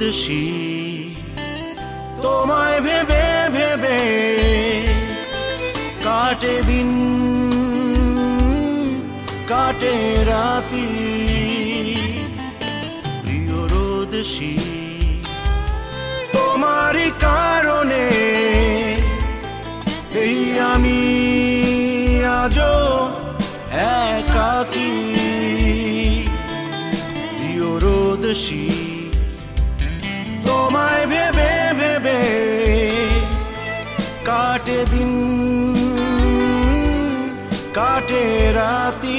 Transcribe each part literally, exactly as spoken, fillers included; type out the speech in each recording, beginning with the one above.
রোদসী তোমায় ভেবে ভেবে কাটে দিন কাটে রাতি প্রিয় রোদসী তোমারই কারণে এই আমি আজও একাকী প্রিয় রোদসী তোমায় ভেবে ভেবে কাটে দিন কাটে রাতি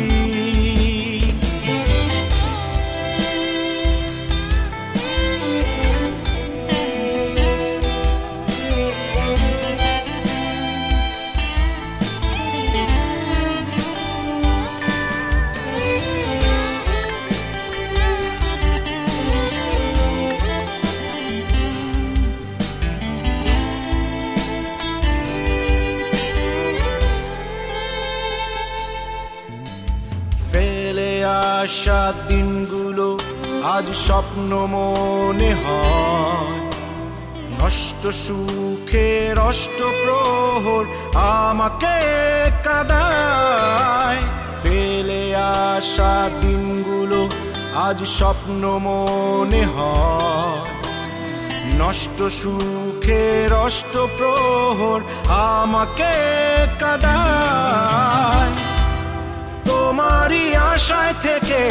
আশা দিনগুলো আজ স্বপ্ন মনে হয় নষ্ট সুখের অষ্ট প্রহর আমাকে কাঁদায় ফেলে আসা দিনগুলো আজ স্বপ্ন মনে হয় নষ্ট সুখের অষ্ট প্রহর আমাকে কাঁদায় তোমারই আশায় থেকে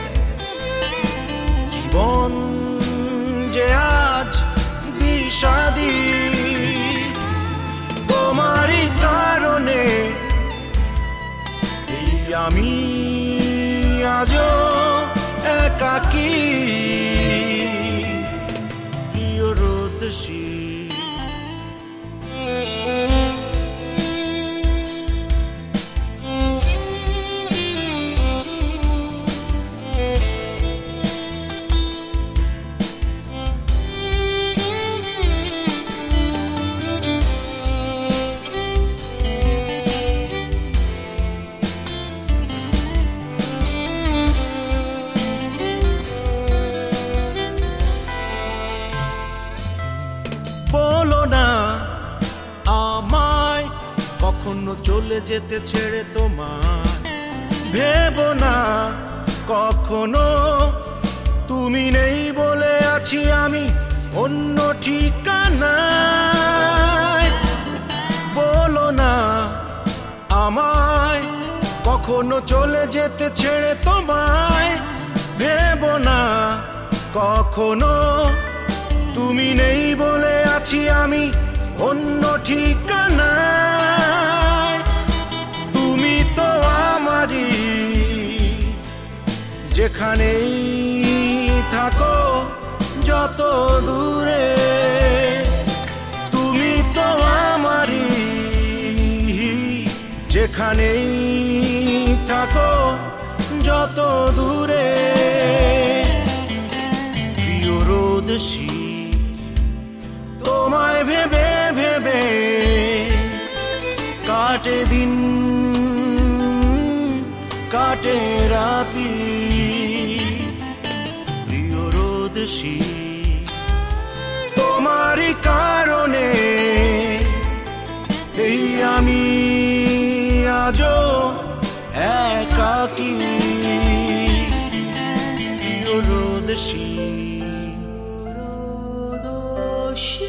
জীবন যে আজ বিষাদী তোমারই কারণে এই আমি আজও একাকী প্রিয় রোদসী বলো না আমায় কখনো চলে যেতে ছেড়ে তোমায় ভেবো না কখনো তুমি নেই বলে আছি আমি অন্য ঠিকানায় বলো না আমায় কখনো চলে যেতে ছেড়ে তোমায় ভেবো না কখনো তুমি নেই বলে আছি আমি অন্য ঠিকানায় তুমি তো আমারই যেখানেই থাকো যত দূরে তুমি তো আমারই যেখানেই থাকো যত দূরে প্রিয় রোদসী তোমায় ভেবে ভেবে কাটে দিন কাটে রাতি প্রিয় রোদসী তোমারই কারণে এই আমি আজও একাকী প্রিয় রোদসী রোদসী